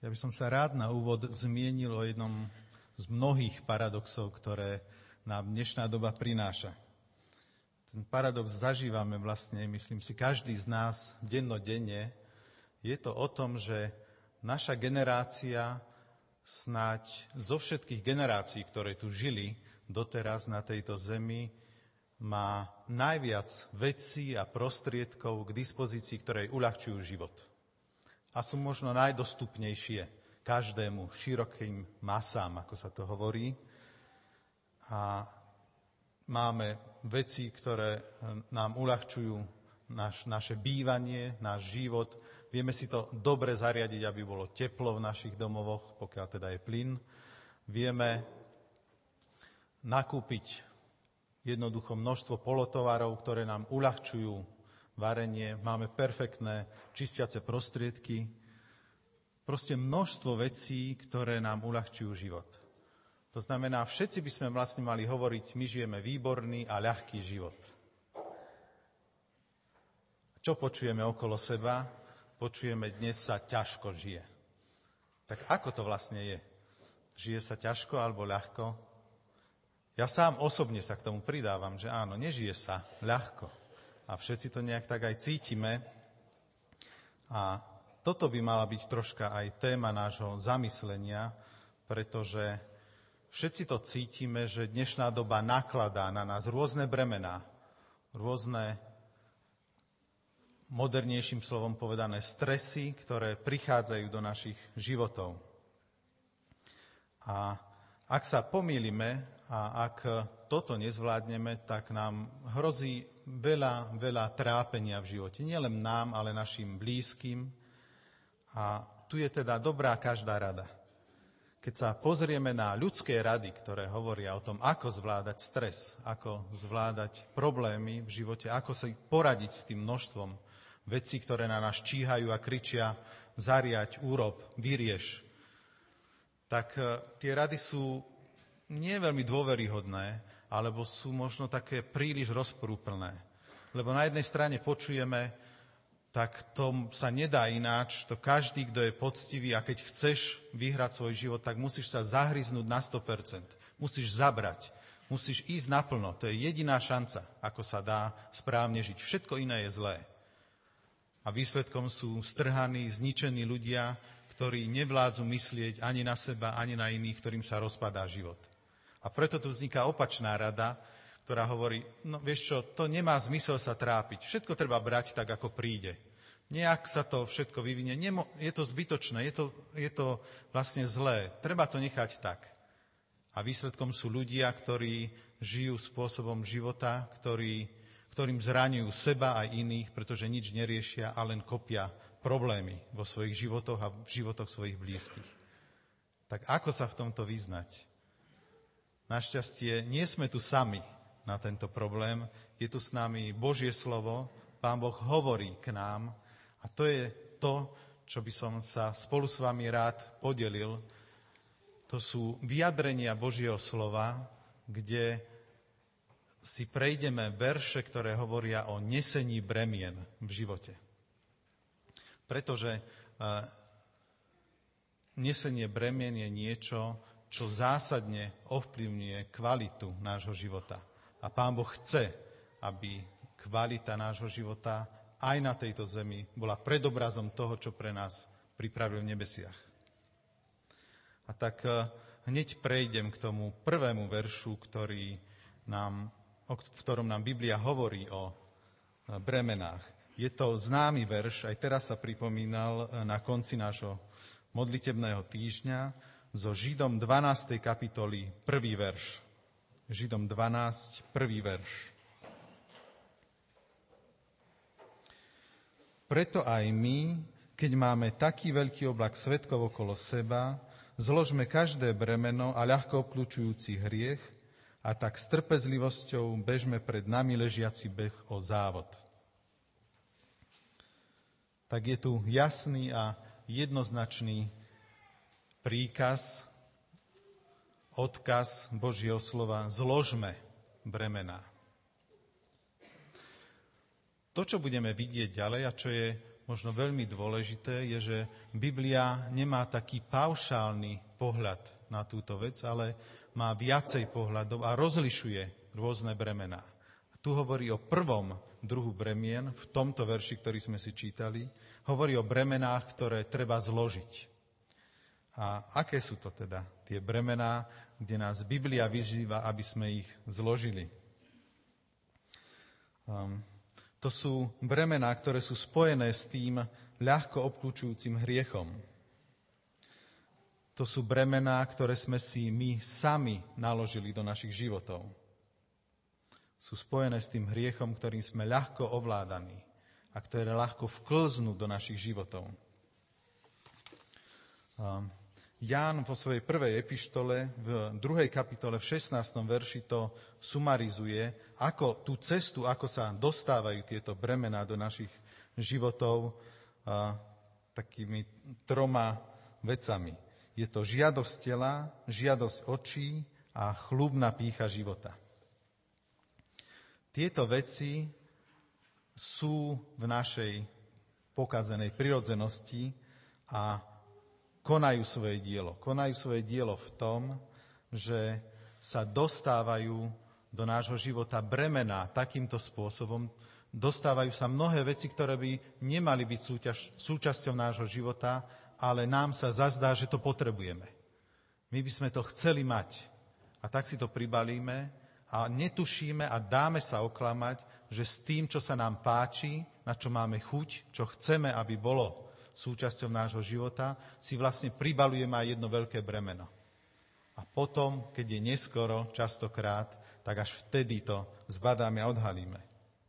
Ja by som sa rád na úvod zmienil o jednom z mnohých paradoxov, ktoré nám dnešná doba prináša. Ten paradox zažívame vlastne, myslím si, každý z nás dennodenne. Je to o tom, že naša generácia snáď zo všetkých generácií, ktoré tu žili doteraz na tejto zemi, má najviac vecí a prostriedkov k dispozícii, ktoré uľahčujú život. A sú možno najdostupnejšie každému, širokým masám, ako sa to hovorí. A máme veci, ktoré nám uľahčujú naše bývanie, náš život. Vieme si to dobre zariadiť, aby bolo teplo v našich domovoch, pokiaľ teda je plyn. Vieme nakúpiť jednoducho množstvo polotovarov, ktoré nám uľahčujú varenie, máme perfektné čistiace prostriedky, proste množstvo vecí, ktoré nám uľahčujú život. To znamená, všetci by sme vlastne mali hovoriť, my žijeme výborný a ľahký život. Čo počujeme okolo seba? Počujeme, dnes sa ťažko žije. Tak ako to vlastne je? Žije sa ťažko alebo ľahko? Ja sám osobne sa k tomu pridávam, že áno, nežije sa ľahko. A všetci to nejak tak aj cítime. A toto by mala byť troška aj téma nášho zamyslenia, pretože všetci to cítime, že dnešná doba nakladá na nás rôzne bremená, rôzne, modernejším slovom povedané, stresy, ktoré prichádzajú do našich životov. A ak sa pomýlime a ak toto nezvládneme, tak nám hrozí veľa trápenia v živote. Nielen nám, ale našim blízkym. A tu je teda dobrá každá rada. Keď sa pozrieme na ľudské rady, ktoré hovoria o tom, ako zvládať stres, ako zvládať problémy v živote, ako sa poradiť s tým množstvom vecí, ktoré na nás číhajú a kričia, zariaď, urob, vyrieš, tak tie rady sú nie veľmi dôveryhodné, alebo sú možno také príliš rozporúplné. Lebo na jednej strane počujeme, tak to sa nedá ináč, to každý, kto je poctivý a keď chceš vyhrať svoj život, tak musíš sa zahryznúť na 100%. Musíš zabrať, musíš ísť naplno. To je jediná šanca, ako sa dá správne žiť. Všetko iné je zlé. A výsledkom sú strhaní, zničení ľudia, ktorí nevládzu myslieť ani na seba, ani na iných, ktorým sa rozpadá život. A preto tu vzniká opačná rada, ktorá hovorí, no vieš čo, to nemá zmysel sa trápiť. Všetko treba brať tak, ako príde. Nejak sa to všetko vyvinie. Je to zbytočné, je to vlastne zlé. Treba to nechať tak. A výsledkom sú ľudia, ktorí žijú spôsobom života, ktorým zraňujú seba aj iných, pretože nič neriešia a len kopia problémy vo svojich životoch a v životoch svojich blízkych. Tak ako sa v tomto vyznať? Našťastie nie sme tu sami na tento problém. Je tu s nami Božie slovo, Pán Boh hovorí k nám a to je to, čo by som sa spolu s vami rád podelil. To sú vyjadrenia Božieho slova, kde si prejdeme verše, ktoré hovoria o nesení bremien v živote. Pretože nesenie bremien je niečo, čo zásadne ovplyvňuje kvalitu nášho života. A Pán Boh chce, aby kvalita nášho života aj na tejto zemi bola predobrazom toho, čo pre nás pripravil v nebesiach. A tak hneď prejdem k tomu prvému veršu, v ktorom nám Biblia hovorí o bremenách. Je to známy verš, aj teraz sa pripomínal na konci nášho modlitebného týždňa, zo Židom 12. kapitoly, 1. verš. Židom 12, 1. verš. Preto aj my, keď máme taký veľký oblak svedkov okolo seba, zložme každé bremeno a ľahko obkľúčujúci hriech a tak s trpezlivosťou bežme pred nami ležiaci beh o závod. Tak je tu jasný a jednoznačný príkaz, odkaz Božieho slova, zložme bremená. To, čo budeme vidieť ďalej a čo je možno veľmi dôležité, je, že Biblia nemá taký paušálny pohľad na túto vec, ale má viacej pohľadov a rozlišuje rôzne bremená. A tu hovorí o prvom druhu bremien, v tomto verši, ktorý sme si čítali, hovorí o bremenách, ktoré treba zložiť. A aké sú to teda tie bremená, kde nás Biblia vyzýva, aby sme ich zložili? To sú bremená, ktoré sú spojené s tým ľahko obklúčujúcim hriechom. To sú bremená, ktoré sme si my sami naložili do našich životov. Sú spojené s tým hriechom, ktorým sme ľahko ovládaní a ktoré ľahko vklznú do našich životov. Ján vo svojej prvej epištole v 2. kapitole v 16. verši to sumarizuje, ako tú cestu, ako sa dostávajú tieto bremená do našich životov takými 3 vecami. Je to žiadosť tela, žiadosť očí a chlubná pýcha života. Tieto veci sú v našej pokazenej prirodzenosti a konajú svoje dielo. Konajú svoje dielo v tom, že sa dostávajú do nášho života bremená takýmto spôsobom. Dostávajú sa mnohé veci, ktoré by nemali byť súčasťou nášho života, ale nám sa zazdá, že to potrebujeme. My by sme to chceli mať. A tak si to pribalíme a netušíme a dáme sa oklamať, že s tým, čo sa nám páči, na čo máme chuť, čo chceme, aby bolo súčasťou nášho života, si vlastne pribalujeme aj jedno veľké bremeno. A potom, keď je neskoro, častokrát, tak až vtedy to zbadáme a odhalíme.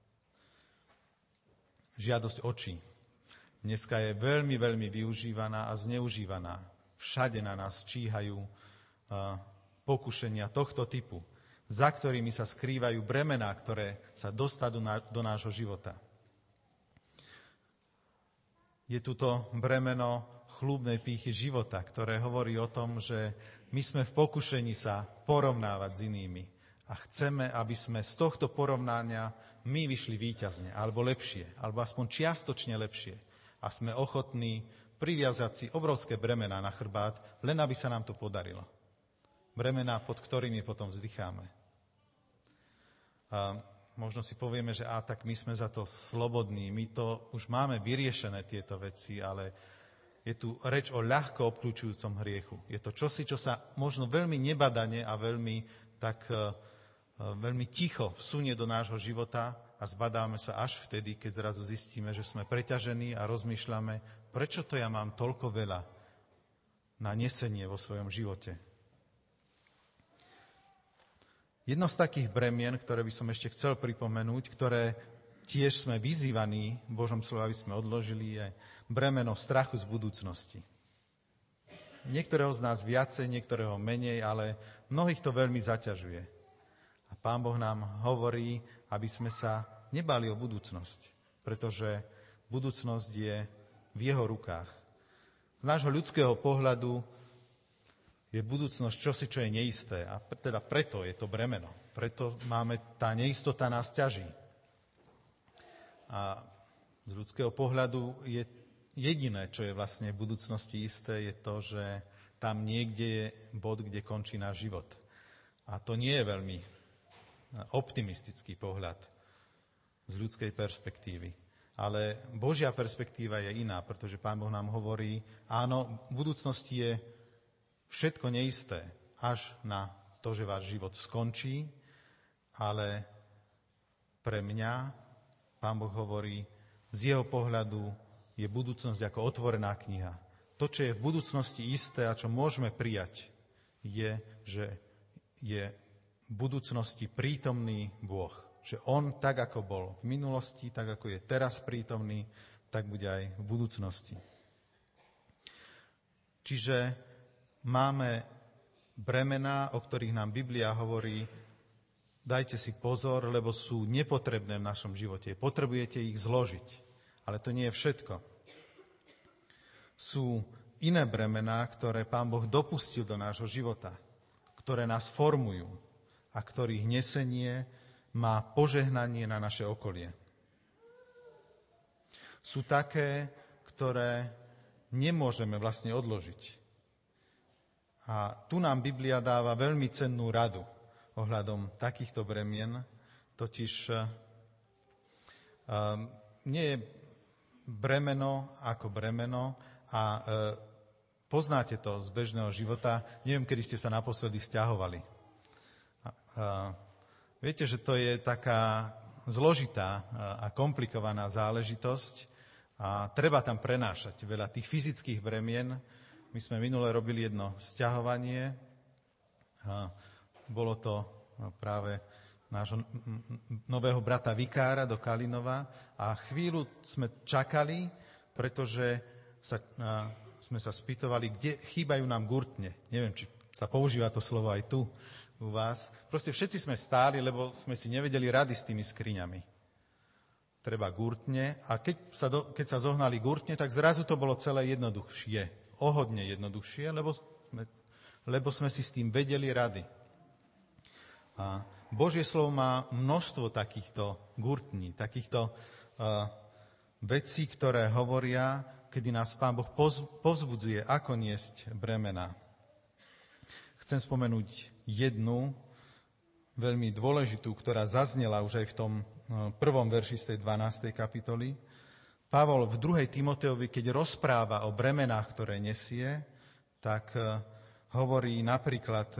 Žiadosť očí. Dneska je veľmi, veľmi využívaná a zneužívaná. Všade na nás číhajú pokušenia tohto typu, za ktorými sa skrývajú bremená, ktoré sa dostanú do nášho života. Je tu to bremeno chlúbnej pýchy života, ktoré hovorí o tom, že my sme v pokušení sa porovnávať s inými a chceme, aby sme z tohto porovnania my vyšli víťazne, alebo lepšie, alebo aspoň čiastočne lepšie. A sme ochotní priviazať si obrovské bremená na chrbát, len aby sa nám to podarilo. Bremená, pod ktorými potom vzdycháme. Možno si povieme, že tak my sme za to slobodní, my to už máme vyriešené tieto veci, ale je tu reč o ľahko obklúčujúcom hriechu. Je to čosi, čo sa možno veľmi nebadane a veľmi ticho vsunie do nášho života a zbadáme sa až vtedy, keď zrazu zistíme, že sme preťažení a rozmýšľame, prečo to ja mám toľko veľa na nesenie vo svojom živote. Jedno z takých bremien, ktoré by som ešte chcel pripomenúť, ktoré tiež sme vyzývaní v Božom slove, aby sme odložili, je bremeno strachu z budúcnosti. Niektorého z nás viacej, niektorého menej, ale mnohých to veľmi zaťažuje. A Pán Boh nám hovorí, aby sme sa nebali o budúcnosť, pretože budúcnosť je v jeho rukách. Z nášho ľudského pohľadu je budúcnosť čosi, čo je neisté. A teda preto je to bremeno. Preto tá neistota nás ťaží. A z ľudského pohľadu je jediné, čo je vlastne v budúcnosti isté, je to, že tam niekde je bod, kde končí náš život. A to nie je veľmi optimistický pohľad z ľudskej perspektívy. Ale Božia perspektíva je iná, pretože Pán Boh nám hovorí, áno, v budúcnosti je všetko neisté, až na to, že váš život skončí, ale pre mňa, Pán Boh hovorí, z jeho pohľadu je budúcnosť ako otvorená kniha. To, čo je v budúcnosti isté a čo môžeme prijať, je, že je v budúcnosti prítomný Boh. Že on, tak ako bol v minulosti, tak ako je teraz prítomný, tak bude aj v budúcnosti. Čiže máme bremená, o ktorých nám Biblia hovorí, dajte si pozor, lebo sú nepotrebné v našom živote. Potrebujete ich zložiť. Ale to nie je všetko. Sú iné bremená, ktoré Pán Boh dopustil do nášho života, ktoré nás formujú a ktorých nesenie má požehnanie na naše okolie. Sú také, ktoré nemôžeme vlastne odložiť. A tu nám Biblia dáva veľmi cennú radu ohľadom takýchto bremien, totiž nie je bremeno ako bremeno a poznáte to z bežného života. Neviem, kedy ste sa naposledy sťahovali. Viete, že to je taká zložitá a komplikovaná záležitosť a treba tam prenášať veľa tých fyzických bremien. My sme minule robili jedno sťahovanie. Bolo to práve nášho nového brata vikára do Kalinova a chvíľu sme čakali, pretože sme sa spýtovali, kde chýbajú nám gurtne. Neviem, či sa používa to slovo aj tu u vás. Proste všetci sme stáli, lebo sme si nevedeli rady s tými skriňami. Treba gurtne a keď sa zohnali gurtne, tak zrazu to bolo celé jednoduchšie. Ohodne jednoduchšie, lebo sme si s tým vedeli rady. A Božie slovo má množstvo takýchto gurtní, takýchto vecí, ktoré hovoria, kedy nás Pán Boh povzbudzuje, ako niesť bremená. Chcem spomenúť jednu veľmi dôležitú, ktorá zaznela už aj v tom prvom verši z tej 12. kapitoly. Pavol v 2. Timoteovi, keď rozpráva o bremenách, ktoré nesie, tak hovorí napríklad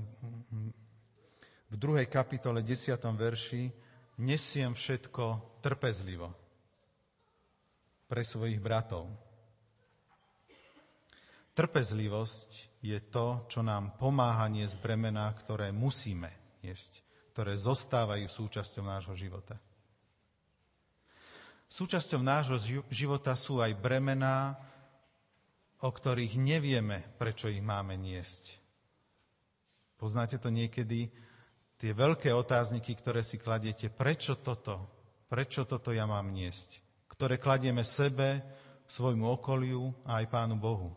v 2. kapitole 10. verši: nesiem všetko trpezlivo pre svojich bratov. Trpezlivosť je to, čo nám pomáha niesť bremená, ktoré musíme niesť, ktoré zostávajú súčasťou nášho života. Súčasťou nášho života sú aj bremená, o ktorých nevieme, prečo ich máme niesť. Poznáte to niekedy? Tie veľké otázniky, ktoré si kladiete, prečo toto ja mám niesť? Ktoré kladieme sebe, svojmu okoliu a aj Pánu Bohu.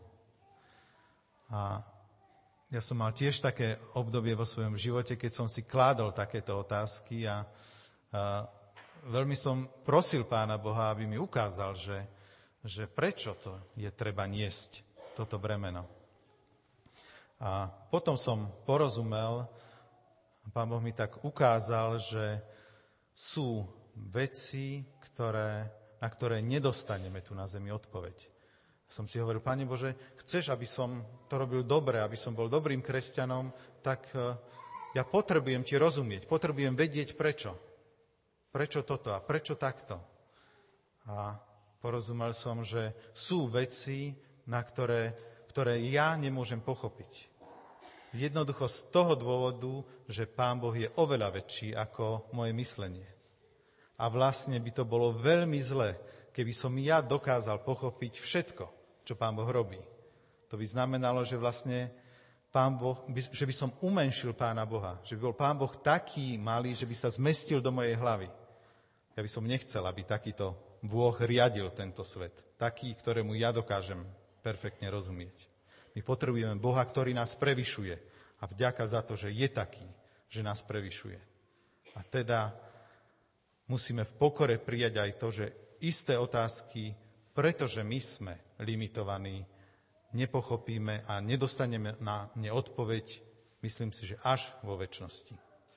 A ja som mal tiež také obdobie vo svojom živote, keď som si kládol takéto otázky a veľmi som prosil Pána Boha, aby mi ukázal, že prečo to je treba niesť, toto bremeno. A potom som porozumel, Pán Boh mi tak ukázal, že sú veci, na ktoré nedostaneme tu na zemi odpoveď. Som si hovoril: Pane Bože, chceš, aby som to robil dobre, aby som bol dobrým kresťanom, tak ja potrebujem ti rozumieť, potrebujem vedieť prečo. Prečo toto a prečo takto. A porozumel som, že sú veci, ktoré ja nemôžem pochopiť. Jednoducho z toho dôvodu, že Pán Boh je oveľa väčší ako moje myslenie. A vlastne by to bolo veľmi zlé, keby som ja dokázal pochopiť všetko, čo Pán Boh robí. To by znamenalo, že vlastne že by som umenšil Pána Boha, že by bol Pán Boh taký malý, že by sa zmestil do mojej hlavy. Ja by som nechcel, aby takýto Boh riadil tento svet. Taký, ktorému ja dokážem perfektne rozumieť. My potrebujeme Boha, ktorý nás prevyšuje. A vďaka za to, že je taký, že nás prevyšuje. A teda musíme v pokore prijať aj to, že isté otázky, pretože my sme limitovaní, nepochopíme a nedostaneme na ne odpoveď, myslím si, že až vo večnosti.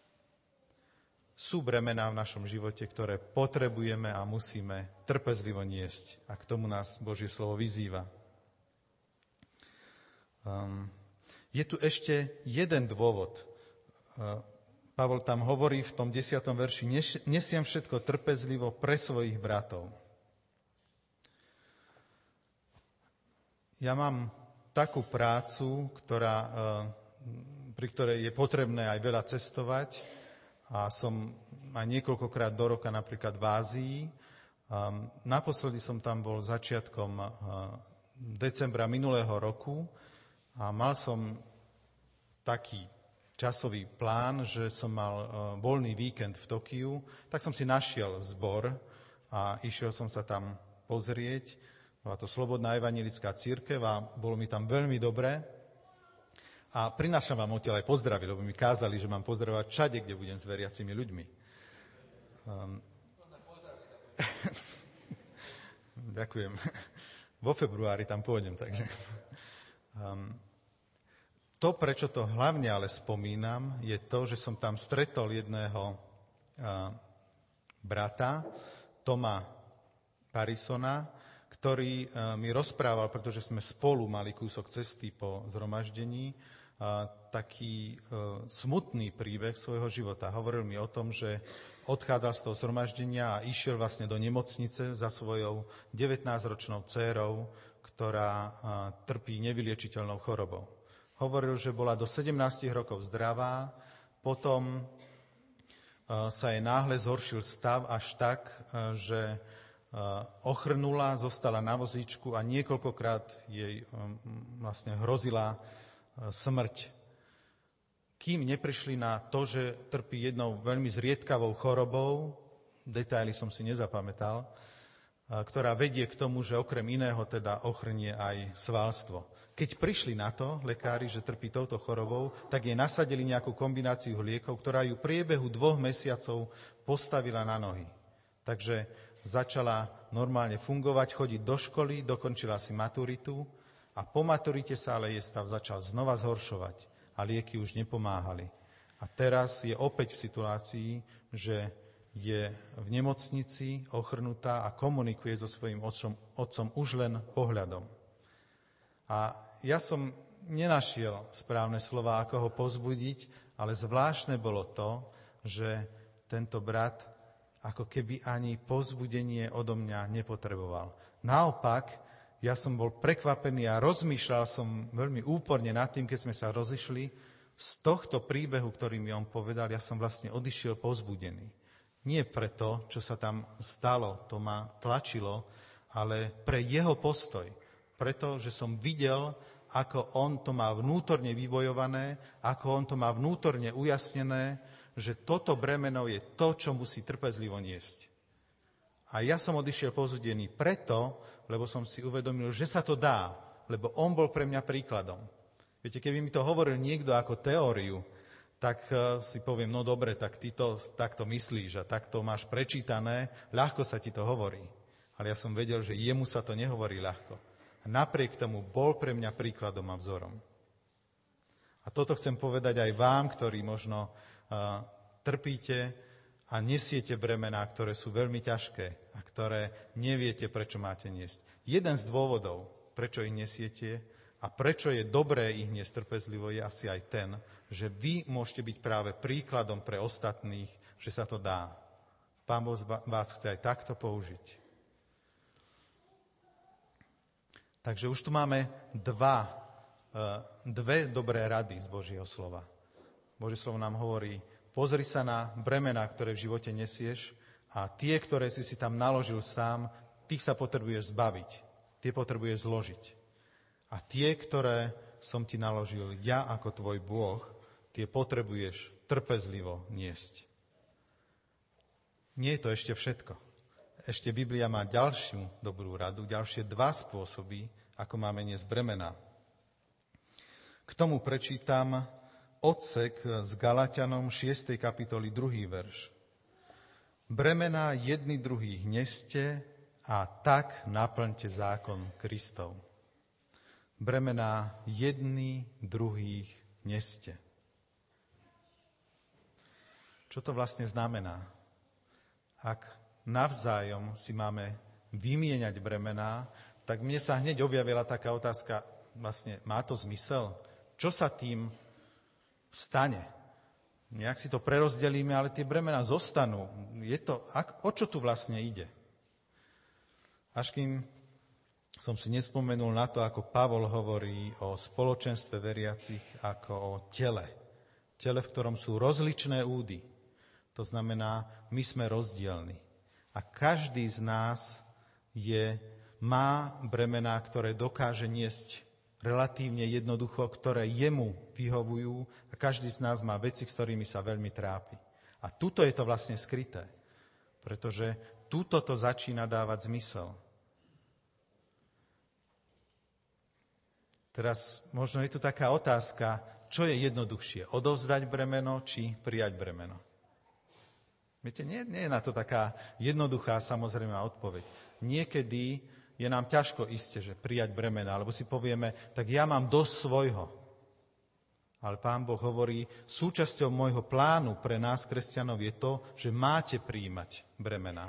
Sú bremená v našom živote, ktoré potrebujeme a musíme trpezlivo niesť. A k tomu nás Božie slovo vyzýva. Je tu ešte jeden dôvod. Pavol tam hovorí v tom 10. verši: nesiem všetko trpezlivo pre svojich bratov. Ja mám takú prácu, pri ktorej je potrebné aj veľa cestovať a som aj niekoľkokrát do roka napríklad v Ázii. Naposledy som tam bol začiatkom decembra minulého roku a mal som taký časový plán, že som mal voľný víkend v Tokiu, tak som si našiel zbor a išiel som sa tam pozrieť. Bola to Slobodná evanjelická cirkev a bolo mi tam veľmi dobre. A prinášam vám odtiaľ aj pozdravy, lebo mi kázali, že mám pozdravovať všade, kde budem s veriacimi ľuďmi. Ďakujem. vo februári tam pôjdem, takže... To, prečo to hlavne ale spomínam, je to, že som tam stretol jedného brata, Toma Parisona, ktorý mi rozprával, pretože sme spolu mali kúsok cesty po zhromaždení, taký smutný príbeh svojho života. Hovoril mi o tom, že odchádzal z toho zhromaždenia a išiel vlastne do nemocnice za svojou 19-ročnou dcérou, ktorá trpí nevyliečiteľnou chorobou. Hovoril, že bola do 17 rokov zdravá, potom sa jej náhle zhoršil stav až tak, že ochrnula, zostala na vozíčku a niekoľkokrát jej vlastne hrozila smrť. Kým neprišli na to, že trpí jednou veľmi zriedkavou chorobou, detaily som si nezapamätal, ktorá vedie k tomu, že okrem iného teda ochrnie aj svalstvo. Keď prišli na to lekári, že trpí touto chorobou, tak jej nasadili nejakú kombináciu liekov, ktorá ju v priebehu 2 mesiacov postavila na nohy. Takže začala normálne fungovať, chodiť do školy, dokončila si maturitu a po maturite sa ale jej stav začal znova zhoršovať a lieky už nepomáhali. A teraz je opäť v situácii, že je v nemocnici ochrnutá a komunikuje so svojím otcom už len pohľadom. A ja som nenašiel správne slová, ako ho povzbudiť, ale zvláštne bolo to, že tento brat ako keby ani povzbudenie odo mňa nepotreboval. Naopak, ja som bol prekvapený a rozmýšľal som veľmi úporne nad tým, keď sme sa rozišli. Z tohto príbehu, ktorý mi on povedal, ja som vlastne odišiel povzbudený. Nie preto, čo sa tam stalo, to ma tlačilo, ale pre jeho postoj. Preto, že som videl, ako on to má vnútorne vybojované, ako on to má vnútorne ujasnené, že toto bremeno je to, čo musí trpezlivo niesť. A ja som odišiel povzbudený preto, lebo som si uvedomil, že sa to dá, lebo on bol pre mňa príkladom. Viete, keby mi to hovoril niekto ako teóriu, tak si poviem, no dobre, tak ty to takto myslíš a takto máš prečítané, ľahko sa ti to hovorí. Ale ja som vedel, že jemu sa to nehovorí ľahko. A napriek tomu bol pre mňa príkladom a vzorom. A toto chcem povedať aj vám, ktorí možno trpíte a nesiete bremená, ktoré sú veľmi ťažké a ktoré neviete, prečo máte niesť. Jeden z dôvodov, prečo ich nesiete a prečo je dobré ich niesť trpezlivo, je asi aj ten, že vy môžete byť práve príkladom pre ostatných, že sa to dá. Pán Boh vás chce aj takto použiť. Takže už tu máme dve dobré rady z Božieho slova. Božie slovo nám hovorí, pozri sa na bremená, ktoré v živote nesieš a tie, ktoré si tam naložil sám, tých sa potrebuješ zbaviť, tie potrebuješ zložiť. A tie, ktoré som ti naložil ja ako tvoj Bôh, tie potrebuješ trpezlivo niesť. Nie je to ešte všetko. Ešte Biblia má ďalšiu dobrú radu, ďalšie 2 spôsoby, ako máme niesť bremená. K tomu prečítam odsek z Galatianom 6. kapitoly 2. verš. Bremená jedni druhých neste a tak naplňte zákon Kristov. Bremená jedni druhých neste. Čo to vlastne znamená? Ak navzájom si máme vymieňať bremená, tak mne sa hneď objavila taká otázka, vlastne má to zmysel? Čo sa tým stane? Nejak si to prerozdelíme, ale tie bremená zostanú. O čo tu vlastne ide? Až kým som si nespomenul na to, ako Pavol hovorí o spoločenstve veriacich ako o tele. Tele, v ktorom sú rozličné údy. To znamená, my sme rozdielni. A každý z nás má bremená, ktoré dokáže niesť relatívne jednoducho, ktoré jemu vyhovujú a každý z nás má veci, s ktorými sa veľmi trápi. A tuto je to vlastne skryté, pretože tuto to začína dávať zmysel. Teraz možno je tu taká otázka, čo je jednoduchšie, odovzdať bremeno či prijať bremeno. Viete, nie je na to taká jednoduchá samozrejmá odpoveď. Niekedy je nám ťažko iste, že prijať bremena, lebo si povieme, tak ja mám dosť svojho. Ale Pán Boh hovorí, súčasťou môjho plánu pre nás, kresťanov, je to, že máte prijímať bremená.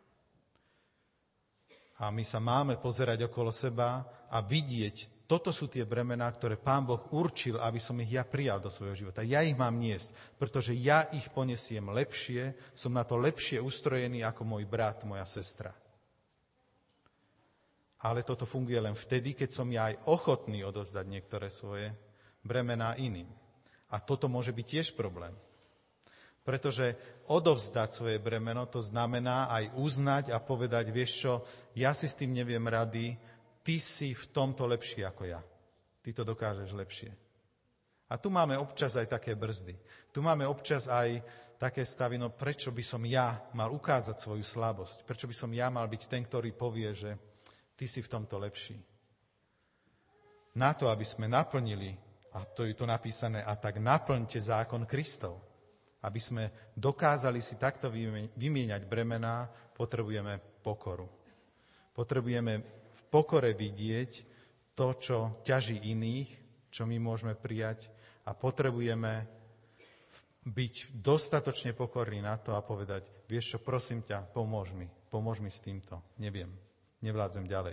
A my sa máme pozerať okolo seba a vidieť, toto sú tie bremená, ktoré Pán Boh určil, aby som ich ja prijal do svojho života. Ja ich mám niesť, pretože ja ich ponesiem lepšie, som na to lepšie ustrojený ako môj brat, moja sestra. Ale toto funguje len vtedy, keď som ja aj ochotný odovzdať niektoré svoje bremená iným. A toto môže byť tiež problém. Pretože odovzdať svoje bremeno, to znamená aj uznať a povedať, vieš čo, ja si s tým neviem rady, ty si v tomto lepší ako ja. Ty to dokážeš lepšie. A tu máme občas aj také brzdy. Tu máme občas aj také stavy, no prečo by som ja mal ukázať svoju slabosť? Prečo by som ja mal byť ten, ktorý povie, že ty si v tomto lepší? Na to, aby sme naplnili, a to je tu napísané, a tak naplňte zákon Kristov. Aby sme dokázali si takto vymieňať bremená, potrebujeme pokoru. Potrebujeme v pokore vidieť to, čo ťaží iných, čo my môžeme prijať, a potrebujeme byť dostatočne pokorní na to a povedať, vieš čo, prosím ťa, pomôž mi s týmto. Neviem, nevládzem ďalej.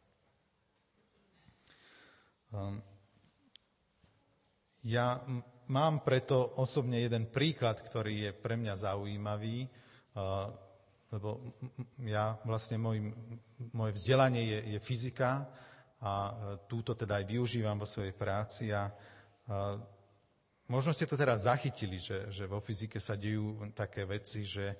Ja mám preto osobne jeden príklad, ktorý je pre mňa zaujímavý, lebo ja vlastne moje vzdelanie je fyzika a túto teda aj využívam vo svojej práci a možno ste to teraz zachytili, že vo fyzike sa dejú také veci, že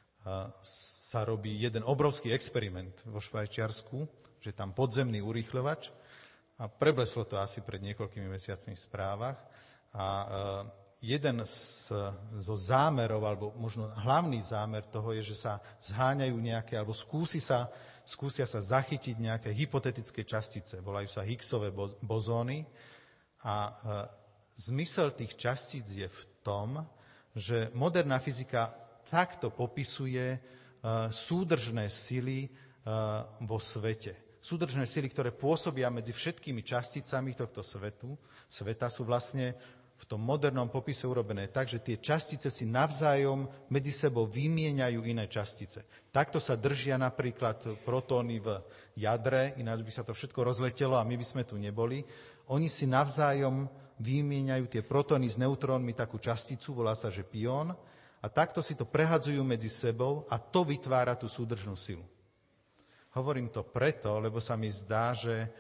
sa robí jeden obrovský experiment vo Švajčiarsku, že tam podzemný urýchľovač a prebleslo to asi pred niekoľkými mesiacmi v správach. A jeden zo zámerov, alebo možno hlavný zámer toho je, že sa zháňajú nejaké, alebo skúsia sa zachytiť nejaké hypotetické častice. Volajú sa Higgsové bozóny. A zmysel tých častíc je v tom, že moderná fyzika takto popisuje súdržné sily vo svete. Súdržné sily, ktoré pôsobia medzi všetkými časticami tohto sveta, sú vlastne v tom modernom popise urobené tak, že tie častice si navzájom medzi sebou vymieňajú iné častice. Takto sa držia napríklad protóny v jadre, ináč by sa to všetko rozletelo a my by sme tu neboli. Oni si navzájom vymieňajú tie protóny s neutrónmi takú časticu, volá sa, že pión, a takto si to prehadzujú medzi sebou a to vytvára tú súdržnú silu. Hovorím to preto, lebo sa mi zdá, že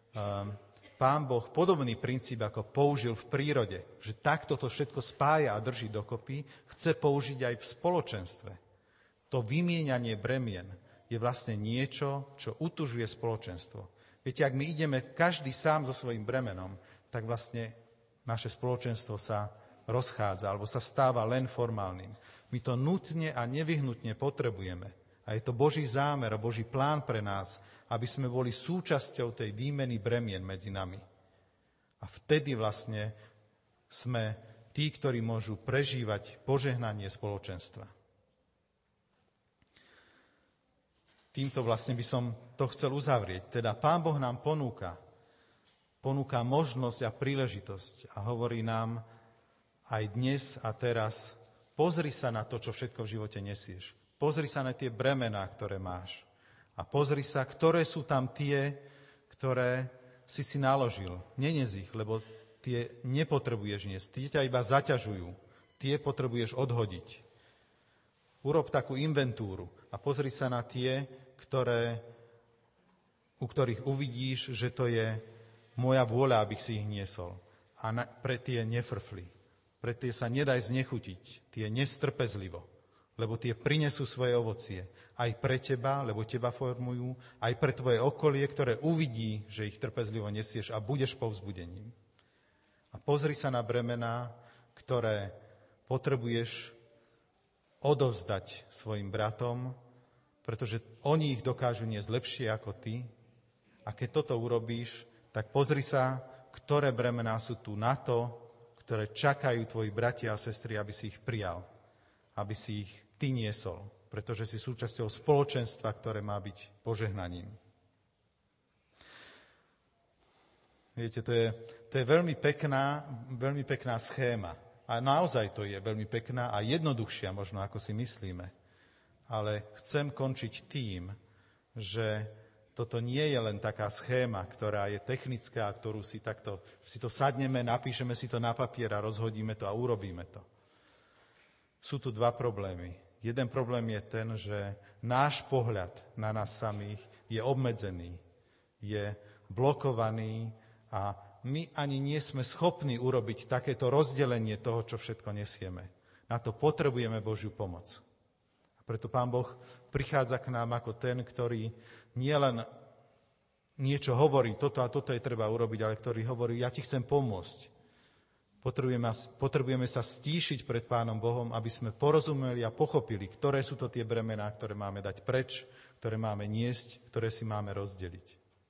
Pán Boh podobný princíp, ako použil v prírode, že takto to všetko spája a drží dokopy, chce použiť aj v spoločenstve. To vymieňanie bremien je vlastne niečo, čo utužuje spoločenstvo. Viete, ak my ideme každý sám so svojím bremenom, tak vlastne naše spoločenstvo sa rozchádza alebo sa stáva len formálnym. My to nutne a nevyhnutne potrebujeme. A je to Boží zámer a Boží plán pre nás, aby sme boli súčasťou tej výmeny bremien medzi nami. A vtedy vlastne sme tí, ktorí môžu prežívať požehnanie spoločenstva. Týmto vlastne by som to chcel uzavrieť. Teda Pán Boh nám ponúka možnosť a príležitosť a hovorí nám aj dnes a teraz, pozri sa na to, čo všetko v živote nesieš. Pozri sa na tie bremená, ktoré máš. A pozri sa, ktoré sú tam tie, ktoré si naložil. Nenes ich, lebo tie nepotrebuješ niesť. Tie ťa iba zaťažujú. Tie potrebuješ odhodiť. Urob takú inventúru a pozri sa na tie, u ktorých uvidíš, že to je moja vôľa, abych si ich niesol. A pre tie nefrfli. Pre tie sa nedaj znechutiť. Tie nestrpezlivo. Lebo tie prinesú svoje ovocie. Aj pre teba, lebo teba formujú, aj pre tvoje okolie, ktoré uvidí, že ich trpezlivo nesieš a budeš povzbudením. A pozri sa na bremená, ktoré potrebuješ odovzdať svojim bratom, pretože oni ich dokážu niesť lepšie ako ty. A keď toto urobíš, tak pozri sa, ktoré bremená sú tu na to, ktoré čakajú tvoji bratia a sestry, aby si ich prijal. Aby si ich ty niesol, pretože si súčasťou spoločenstva, ktoré má byť požehnaním. Viete, to je veľmi pekná schéma. A naozaj to je veľmi pekná a jednoduchšia možno, ako si myslíme. Ale chcem končiť tým, že toto nie je len taká schéma, ktorá je technická, ktorú si to sadneme, napíšeme si to na papier a rozhodíme to a urobíme to. Sú tu dva problémy. Jeden problém je ten, že náš pohľad na nás samých je obmedzený, je blokovaný a my ani nie sme schopní urobiť takéto rozdelenie toho, čo všetko nesieme. Na to potrebujeme Božiu pomoc. A preto Pán Boh prichádza k nám ako ten, ktorý nielen niečo hovorí, toto a toto je treba urobiť, ale ktorý hovorí, ja ti chcem pomôcť. Potrebujeme sa stíšiť pred Pánom Bohom, aby sme porozumeli a pochopili, ktoré sú to tie bremená, ktoré máme dať preč, ktoré máme niesť, ktoré si máme rozdeliť.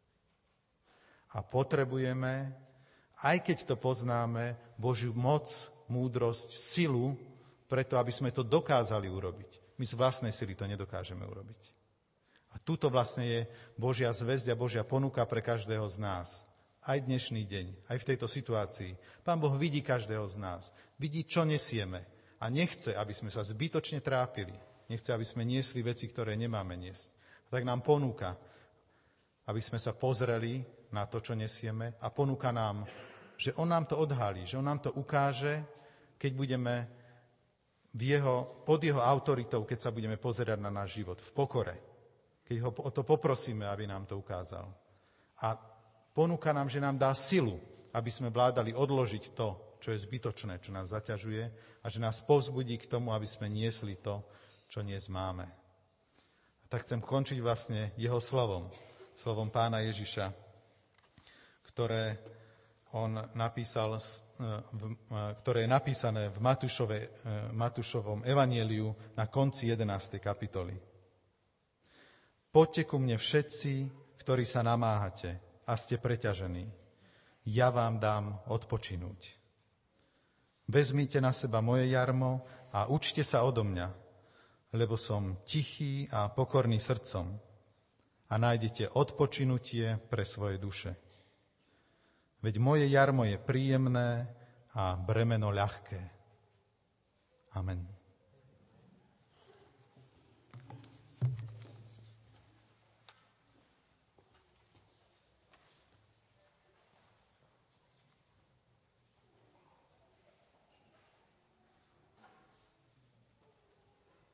A potrebujeme, aj keď to poznáme, Božiu moc, múdrosť, silu, preto, aby sme to dokázali urobiť. My z vlastnej sily to nedokážeme urobiť. A tuto vlastne je Božia zvesť a Božia ponuka pre každého z nás. Aj dnešný deň, aj v tejto situácii. Pán Boh vidí každého z nás. Vidí, čo nesieme. A nechce, aby sme sa zbytočne trápili. Nechce, aby sme niesli veci, ktoré nemáme niesť. A tak nám ponúka, aby sme sa pozreli na to, čo nesieme, a ponúka nám, že on nám to odhalí, že on nám to ukáže, keď budeme pod jeho autoritou, keď sa budeme pozerať na náš život v pokore. Keď ho o to poprosíme, aby nám to ukázal. A ponúka nám, že nám dá silu, aby sme vládali odložiť to, čo je zbytočné, čo nás zaťažuje, a že nás povzbudí k tomu, aby sme niesli to, čo dnes máme. A tak chcem končiť vlastne jeho slovom Pána Ježiša, ktoré on napísal, ktoré je napísané v Matúšovom evanjeliu na konci 11. kapitoly. Poďte ku mne všetci, ktorí sa namáhate a ste preťažení. Ja vám dám odpočinúť. Vezmite na seba moje jarmo a učte sa odo mňa, lebo som tichý a pokorný srdcom a nájdete odpočinutie pre svoje duše. Veď moje jarmo je príjemné a bremeno ľahké. Amen.